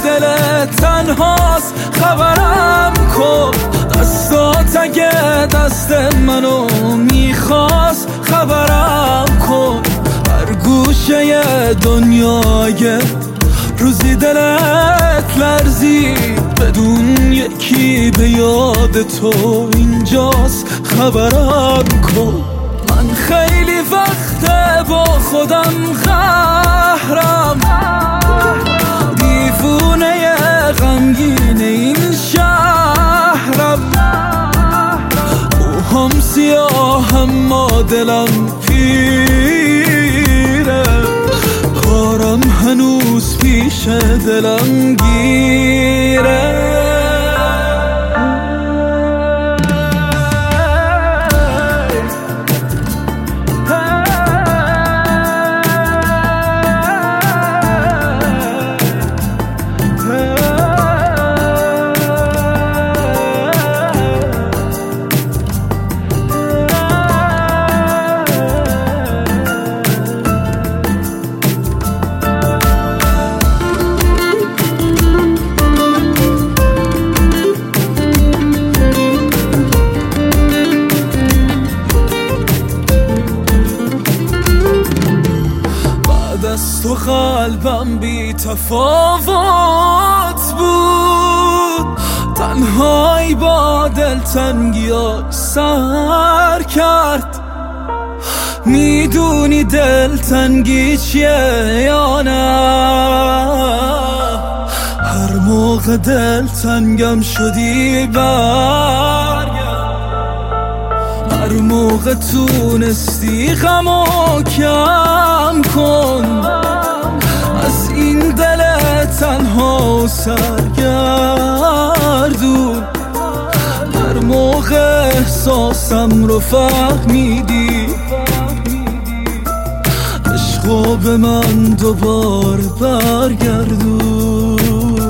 دلت تنهاست خبرم کن، دستات اگه دست منو میخواست خبرم کن. هر گوشه دنیای روزی دلت لرزی بدون یکی به یاد تو اینجاست خبرم کن. من خیلی وقته با خودم قهرم، دیوونه غمگین این شهرم، موهام سیاه اما دلم پیره، کارم هنوز پیش دلم گیره. از تو قلبم بی تفاوت بود، تنهایی با دلتنگیاش سر کرد. میدونی دلتنگی چیه یا نه؟ هر موقع دلتنگم شدی برگرد، هر موقع تونستی غمو کم کن، از این دل تنها سرگردون. هر موقع احساسم رو فهمیدی، عشقو به من دوباره برگردون.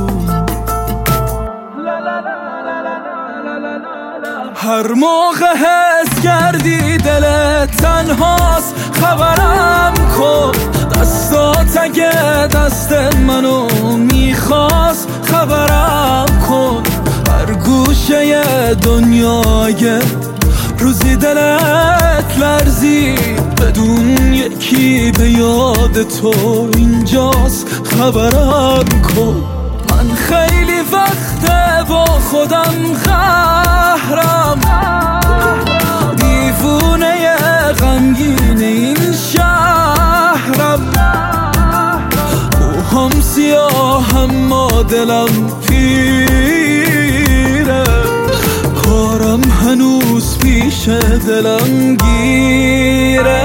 هر موقع حس کردی دلت تنهاست خبرم کن، دستات اگه دست منو میخواست خبرم کن. هر گوشه دنیای روزی دلت لرزی بدون یکی به یاد تو اینجاست خبرم کن. من خیلی وقته با خودم قهرم، دیوونه غمگین این شهرم، موهام سیاه اما دلم پیره، کارم هنوز پیش دلم گیره.